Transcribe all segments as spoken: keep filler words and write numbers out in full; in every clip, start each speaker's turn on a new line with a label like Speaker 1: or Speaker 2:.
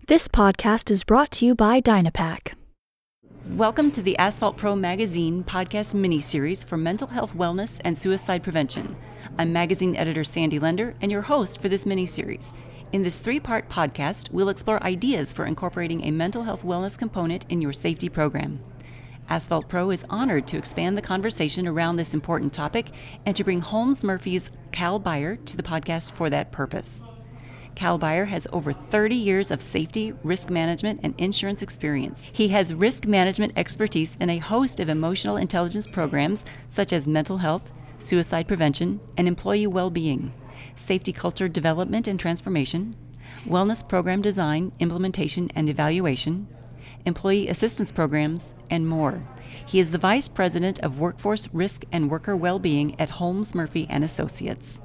Speaker 1: This podcast is brought to you by Dynapack.
Speaker 2: Welcome to the Asphalt Pro Magazine podcast mini-series for mental health, wellness, and suicide prevention. I'm magazine editor Sandy Lender and your host for this mini-series. In this three-part podcast, we'll explore ideas for incorporating a mental health wellness component in your safety program. Asphalt Pro is honored to expand the conversation around this important topic and to bring Holmes Murphy's Cal Beyer to the podcast for that purpose. Cal Beyer has over thirty years of safety, risk management, and insurance experience. He has risk management expertise in a host of emotional intelligence programs such as mental health, suicide prevention, and employee well-being, safety culture development and transformation, wellness program design, implementation, and evaluation, employee assistance programs, and more. He is the Vice President of Workforce Risk and Worker Well-being at Holmes Murphy and Associates.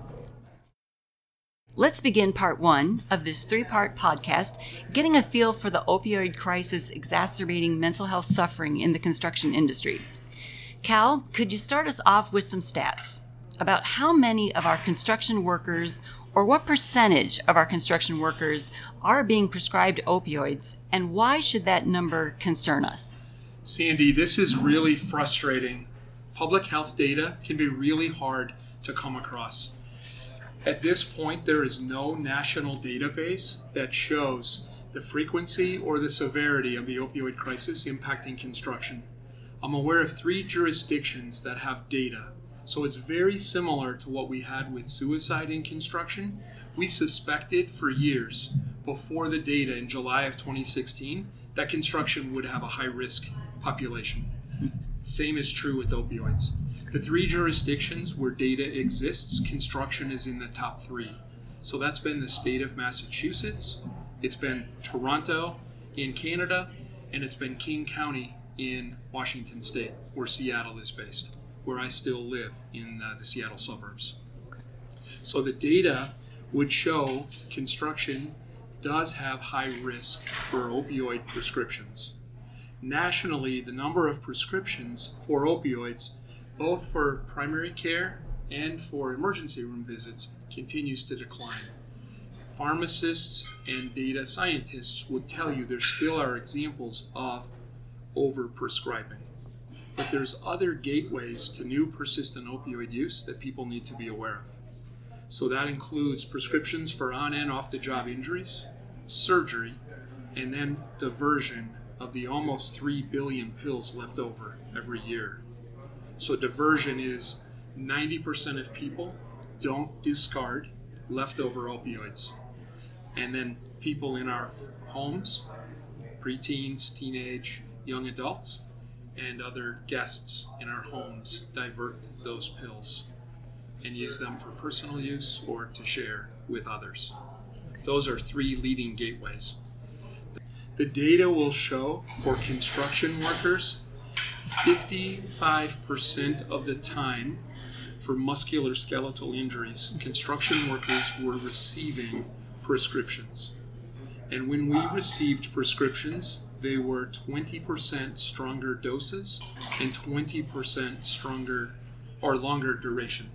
Speaker 2: Let's begin part one of this three-part podcast, getting a feel for the opioid crisis exacerbating mental health suffering in the construction industry. Cal, could you start us off with some stats about how many of our construction workers, or what percentage of our construction workers, are being prescribed opioids, and why should that number concern us?
Speaker 3: Sandy, this is really frustrating. Public health data can be really hard to come across. At this point, there is no national database that shows the frequency or the severity of the opioid crisis impacting construction. I'm aware of three jurisdictions that have data, so it's very similar to what we had with suicide in construction. We suspected for years, before the data in July of twenty sixteen, that construction would have a high-risk population. Same is true with opioids. The three jurisdictions where data exists, construction is in the top three. So that's been the state of Massachusetts, it's been Toronto in Canada, and it's been King County in Washington State, where Seattle is based, where I still live in uh, the Seattle suburbs. Okay. So the data would show construction does have high risk for opioid prescriptions. Nationally, the number of prescriptions for opioids, both for primary care and for emergency room visits, continues to decline. Pharmacists and data scientists would tell you there still are examples of overprescribing. But there's other gateways to new persistent opioid use that people need to be aware of. So that includes prescriptions for on and off the job injuries, surgery, and then diversion of the almost three billion pills left over every year. So diversion is ninety percent of people don't discard leftover opioids. And then people in our homes, preteens, teenage, young adults, and other guests in our homes divert those pills and use them for personal use or to share with others. Those are three leading gateways. The data will show for construction workers, fifty-five percent of the time for musculoskeletal injuries, construction workers were receiving prescriptions. And when we received prescriptions, they were twenty percent stronger doses and twenty percent stronger or longer duration.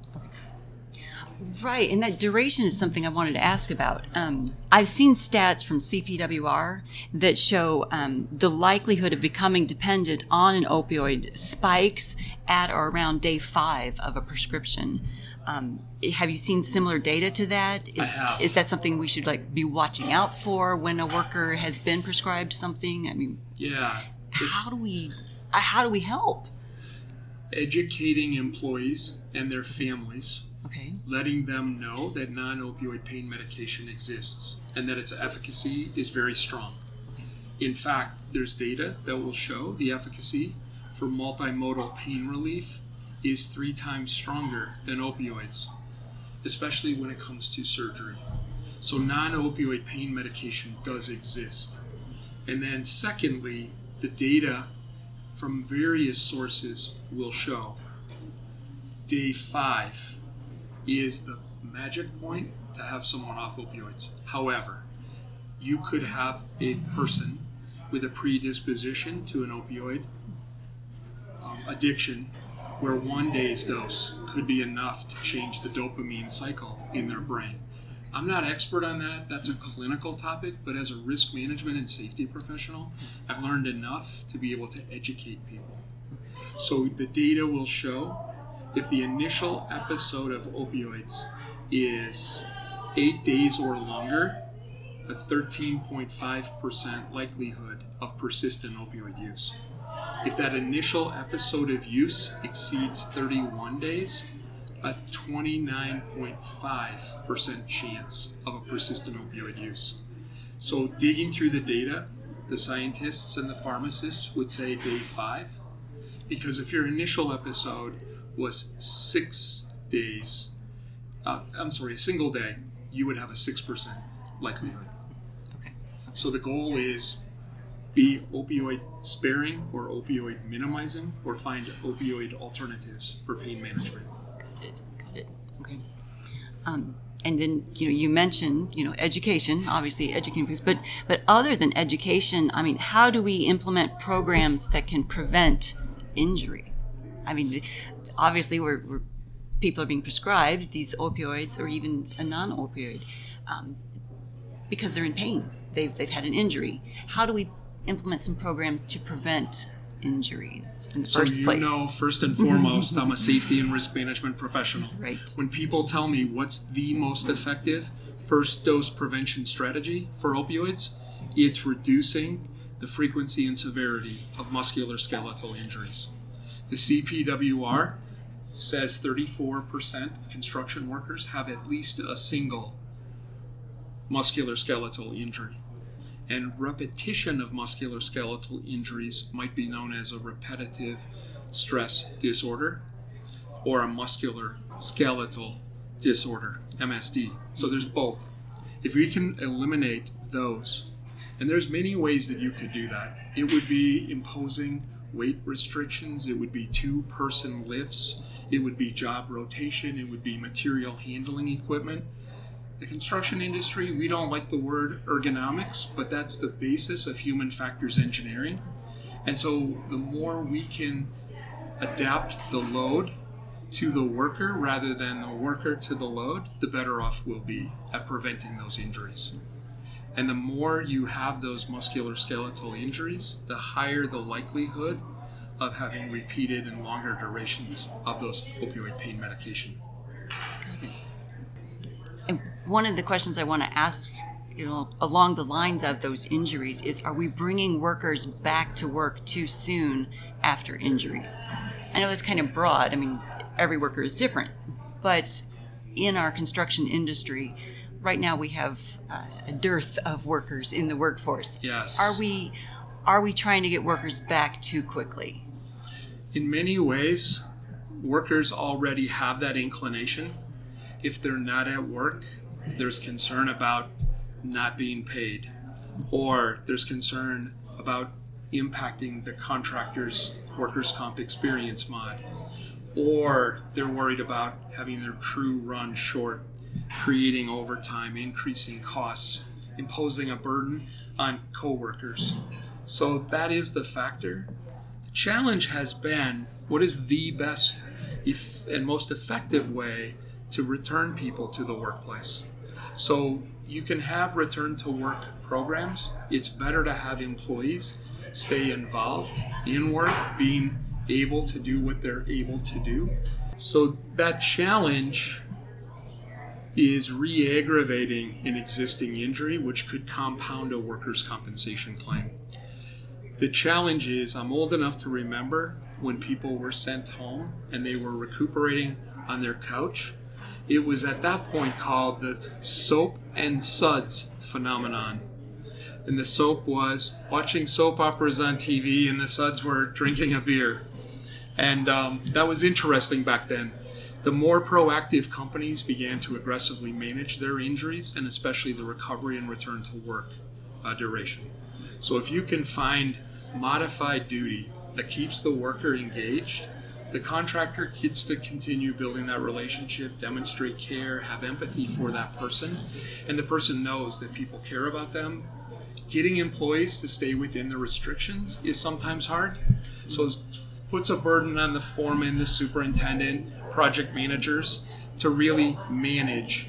Speaker 2: Right, and that duration is something I wanted to ask about. Um, I've seen stats from C P W R that show um, the likelihood of becoming dependent on an opioid spikes at or around day five of a prescription. Um, have you seen similar data to that? Is,
Speaker 3: I have.
Speaker 2: Is that something we should like be watching out for when a worker has been prescribed something? I mean,
Speaker 3: yeah.
Speaker 2: How do we how do we help?
Speaker 3: Educating employees and their families.
Speaker 2: Okay.
Speaker 3: Letting them know that non-opioid pain medication exists and that its efficacy is very strong. In fact, there's data that will show the efficacy for multimodal pain relief is three times stronger than opioids, especially when it comes to surgery. So non-opioid pain medication does exist. And then secondly, the data from various sources will show day five is the magic point to have someone off opioids. However, you could have a person with a predisposition to an opioid um, addiction where one day's dose could be enough to change the dopamine cycle in their brain. I'm not expert on that. That's a clinical topic, but as a risk management and safety professional, I've learned enough to be able to educate people. So the data will show if the initial episode of opioids is eight days or longer, a thirteen point five percent likelihood of persistent opioid use. If that initial episode of use exceeds thirty-one days, a twenty-nine point five percent chance of a persistent opioid use. So digging through the data, the scientists and the pharmacists would say day five, because if your initial episode was six days, uh, I'm sorry, a single day, you would have a six percent likelihood.
Speaker 2: Okay.
Speaker 3: So the goal is be opioid sparing or opioid minimizing, or find opioid alternatives for pain management.
Speaker 2: Got it. Got it. Okay. Um, and then you know you mentioned you know education, obviously educating folks, but but other than education, I mean, how do we implement programs that can prevent injury? I mean, obviously we're, we're people are being prescribed these opioids or even a non-opioid um, because they're in pain. They've they've had an injury. How do we implement some programs to prevent injuries in the
Speaker 3: so
Speaker 2: first
Speaker 3: you
Speaker 2: place?
Speaker 3: know, first and foremost, I'm a safety and risk management professional.
Speaker 2: Right.
Speaker 3: When people tell me what's the most effective first dose prevention strategy for opioids, it's reducing the frequency and severity of musculoskeletal injuries. The C P W R says thirty-four percent of construction workers have at least a single musculoskeletal injury. And repetition of musculoskeletal injuries might be known as a repetitive stress disorder or a muscular skeletal disorder, M S D. So there's both. If we can eliminate those, and there's many ways that you could do that. It would be imposing weight restrictions, it would be two-person lifts, it would be job rotation, it would be material handling equipment. The construction industry, we don't like the word ergonomics, but that's the basis of human factors engineering. And so the more we can adapt the load to the worker rather than the worker to the load, the better off we'll be at preventing those injuries. And the more you have those musculoskeletal injuries, the higher the likelihood of having repeated and longer durations of those opioid pain medication.
Speaker 2: And one of the questions I want to ask, you know, along the lines of those injuries is, are we bringing workers back to work too soon after injuries? I know it's kind of broad. I mean, every worker is different. But in our construction industry, right now we have uh, a dearth of workers in the workforce.
Speaker 3: Yes.
Speaker 2: Are we, are we trying to get workers back too quickly?
Speaker 3: In many ways, workers already have that inclination. If they're not at work, there's concern about not being paid, or there's concern about impacting the contractor's workers' comp experience mod, or they're worried about having their crew run short, creating overtime, increasing costs, imposing a burden on coworkers. So that is the factor. The challenge has been, what is the best if, and most effective way to return people to the workplace? So you can have return to work programs. It's better to have employees stay involved in work, being able to do what they're able to do. So that challenge is re-aggravating an existing injury, which could compound a workers' compensation claim. The challenge is, I'm old enough to remember when people were sent home and they were recuperating on their couch. It was at that point called the soap and suds phenomenon. And the soap was watching soap operas on T V, and the suds were drinking a beer. And um, that was interesting back then. The more proactive companies began to aggressively manage their injuries, and especially the recovery and return to work uh, duration. So if you can find modified duty that keeps the worker engaged, the contractor gets to continue building that relationship, demonstrate care, have empathy for that person, and the person knows that people care about them. Getting employees to stay within the restrictions is sometimes hard, so it puts a burden on the foreman, the superintendent, project managers to really manage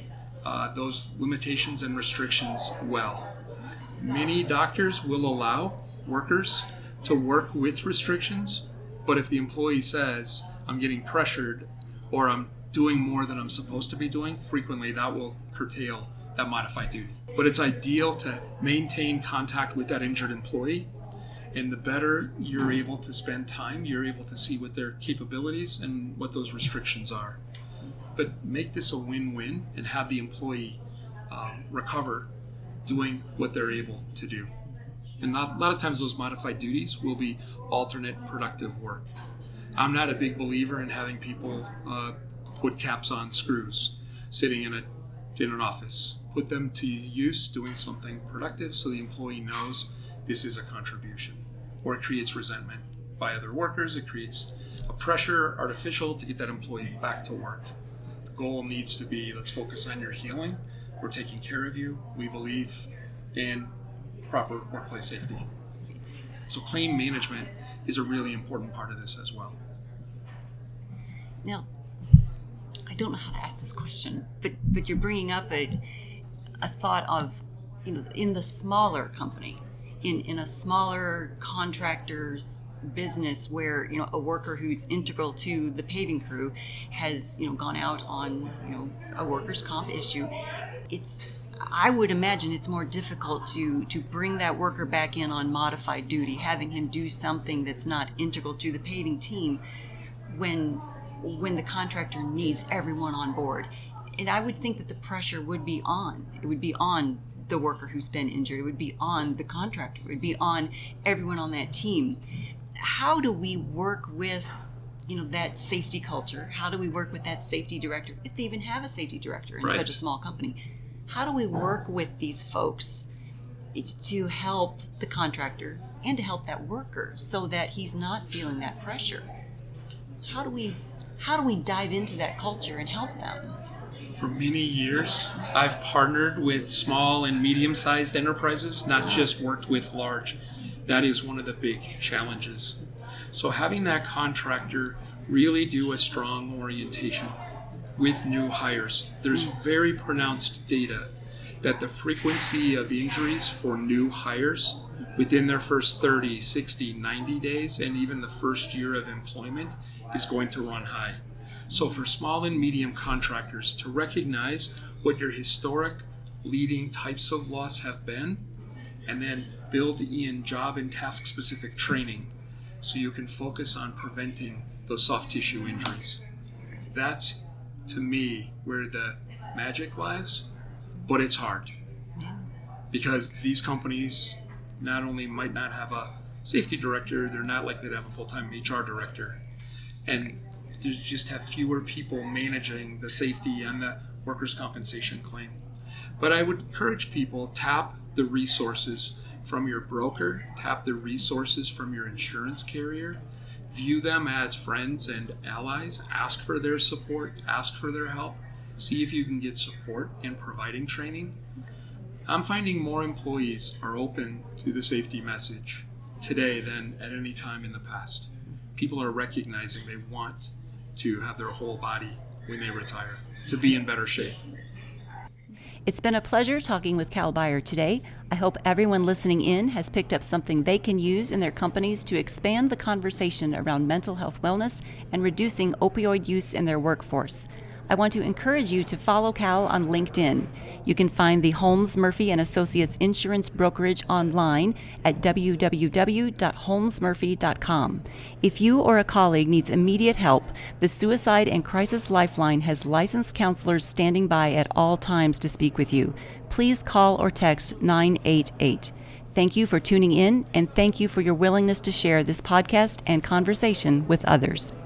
Speaker 3: uh, those limitations and restrictions well. Many doctors will allow workers to work with restrictions, but if the employee says, I'm getting pressured or I'm doing more than I'm supposed to be doing, frequently that will curtail that modified duty. But it's ideal to maintain contact with that injured employee, and the better you're able to spend time, you're able to see what their capabilities and what those restrictions are. But make this a win-win and have the employee um, recover doing what they're able to do. And not, a lot of times those modified duties will be alternate productive work. I'm not a big believer in having people uh, put caps on screws, sitting in a in an office. Put them to use doing something productive so the employee knows this is a contribution. Or it creates resentment by other workers. It creates a pressure, artificial, to get that employee back to work. The goal needs to be, let's focus on your healing. We're taking care of you. We believe in proper workplace safety. So claim management is a really important part of this as well.
Speaker 2: Now, I don't know how to ask this question, but but you're bringing up a a thought of, you know, in the smaller company, in in a smaller contractor's business where, you know, a worker who's integral to the paving crew has, you know, gone out on, you know, a workers' comp issue. It's I would imagine it's more difficult to to bring that worker back in on modified duty, having him do something that's not integral to the paving team when when the contractor needs everyone on board. And I would think that the pressure would be on. It would be on the worker who's been injured. It would be on the contractor. It would be on everyone on that team. How do we work with, you know, that safety culture? How do we work with that safety director, if they even have a safety director in
Speaker 3: right.
Speaker 2: such a small company? How do we work with these folks to help the contractor and to help that worker so that he's not feeling that pressure? How do we how do we dive into that culture and help them?
Speaker 3: For many years, I've partnered with small and medium-sized enterprises, not just worked with large. That is one of the big challenges. So having that contractor really do a strong orientation with new hires. There's very pronounced data that the frequency of injuries for new hires within their first thirty, sixty, ninety days, and even the first year of employment is going to run high. So for small and medium contractors to recognize what your historic leading types of loss have been, and then build in job and task specific training so you can focus on preventing those soft tissue injuries. That's, to me, where the magic lies, but it's hard. Because these companies not only might not have a safety director, they're not likely to have a full-time H R director. And you just have fewer people managing the safety and the workers' compensation claim. But I would encourage people, tap the resources from your broker, tap the resources from your insurance carrier, view them as friends and allies, ask for their support, ask for their help, see if you can get support in providing training. I'm finding more employees are open to the safety message today than at any time in the past. People are recognizing they want to have their whole body when they retire, to be in better shape.
Speaker 2: It's been a pleasure talking with Cal Beyer today. I hope everyone listening in has picked up something they can use in their companies to expand the conversation around mental health wellness and reducing opioid use in their workforce. I want to encourage you to follow Cal on LinkedIn. You can find the Holmes Murphy and Associates Insurance Brokerage online at w w w dot holmes murphy dot com. If you or a colleague needs immediate help, the Suicide and Crisis Lifeline has licensed counselors standing by at all times to speak with you. Please call or text nine eight eight. Thank you for tuning in, and thank you for your willingness to share this podcast and conversation with others.